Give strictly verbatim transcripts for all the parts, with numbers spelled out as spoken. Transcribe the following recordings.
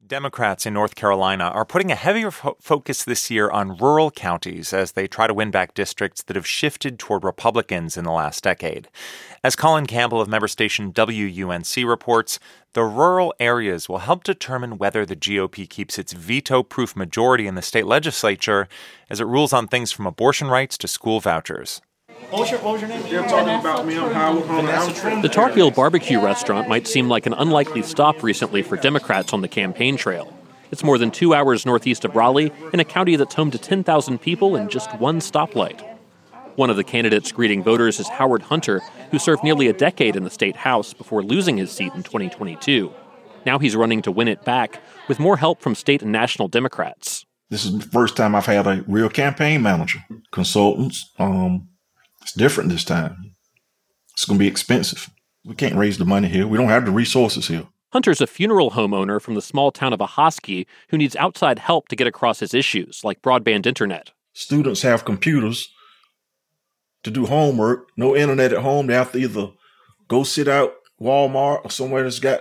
Democrats in North Carolina are putting a heavier fo- focus this year on rural counties as they try to win back districts that have shifted toward Republicans in the last decade. As Colin Campbell of member station W U N C reports, the rural areas will help determine whether the G O P keeps its veto-proof majority in the state legislature as it rules on things from abortion rights to school vouchers. What was your, what was your name? You're talking about me on Howard Hunter. The Tarkville barbecue restaurant might seem like an unlikely stop recently for Democrats on the campaign trail. It's more than two hours northeast of Raleigh, in a county that's home to ten thousand people and just one stoplight. One of the candidates greeting voters is Howard Hunter, who served nearly a decade in the state house before losing his seat in twenty twenty-two. Now he's running to win it back, with more help from state and national Democrats. This is the first time I've had a real campaign manager. Consultants, um... It's different this time. It's going to be expensive. We can't raise the money here. We don't have the resources here. Hunter's a funeral homeowner from the small town of Ahoskie who needs outside help to get across his issues, like broadband internet. Students have computers to do homework. No internet at home. They have to either go sit out Walmart or somewhere that's got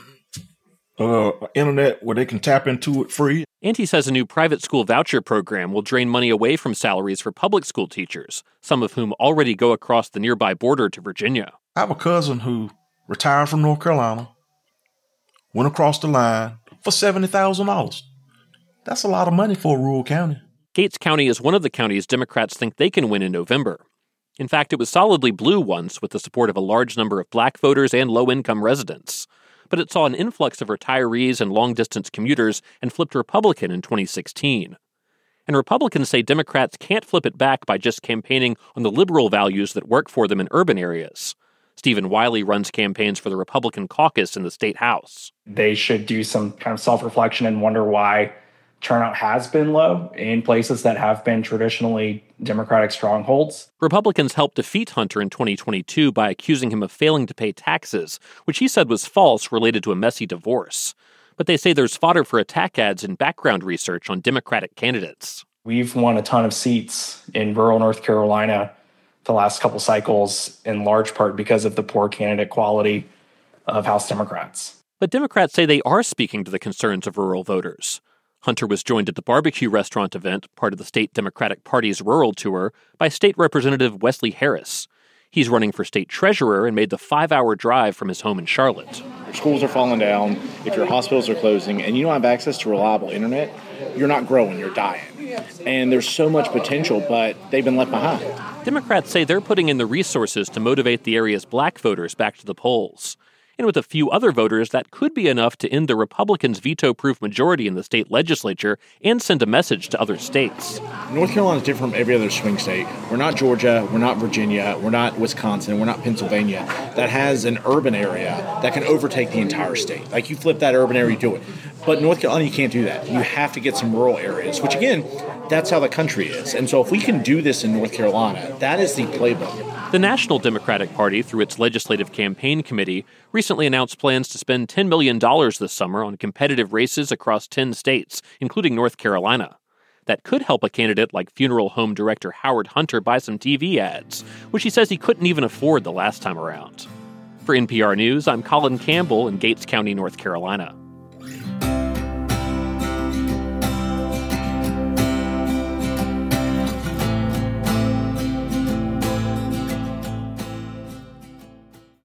uh, internet where they can tap into it free. And he says a new private school voucher program will drain money away from salaries for public school teachers, some of whom already go across the nearby border to Virginia. I have a cousin who retired from North Carolina, went across the line for seventy thousand dollars. That's a lot of money for a rural county. Gates County is one of the counties Democrats think they can win in November. In fact, it was solidly blue once with the support of a large number of black voters and low-income residents. But it saw an influx of retirees and long-distance commuters and flipped Republican in twenty sixteen. And Republicans say Democrats can't flip it back by just campaigning on the liberal values that work for them in urban areas. Stephen Wiley runs campaigns for the Republican caucus in the state house. They should do some kind of self-reflection and wonder why turnout has been low in places that have been traditionally Democratic strongholds. Republicans helped defeat Hunter in twenty twenty-two by accusing him of failing to pay taxes, which he said was false related to a messy divorce. But they say there's fodder for attack ads and background research on Democratic candidates. We've won a ton of seats in rural North Carolina the last couple cycles, in large part because of the poor candidate quality of House Democrats. But Democrats say they are speaking to the concerns of rural voters. Hunter was joined at the barbecue restaurant event, part of the state Democratic Party's rural tour, by State Representative Wesley Harris. He's running for state treasurer and made the five-hour drive from his home in Charlotte. Your schools are falling down, if your hospitals are closing, and you don't have access to reliable internet, you're not growing, you're dying. And there's so much potential, but they've been left behind. Democrats say they're putting in the resources to motivate the area's black voters back to the polls. And with a few other voters, that could be enough to end the Republicans' veto-proof majority in the state legislature and send a message to other states. North Carolina is different from every other swing state. We're not Georgia, we're not Virginia, we're not Wisconsin, we're not Pennsylvania, that has an urban area that can overtake the entire state. Like, you flip that urban area, you do it. But North Carolina, you can't do that. You have to get some rural areas, which, again, that's how the country is. And so if we can do this in North Carolina, that is the playbook. The National Democratic Party, through its Legislative Campaign Committee, recently announced plans to spend ten million dollars this summer on competitive races across ten states, including North Carolina. That could help a candidate like funeral home director Howard Hunter buy some T V ads, which he says he couldn't even afford the last time around. For N P R News, I'm Colin Campbell in Gates County, North Carolina.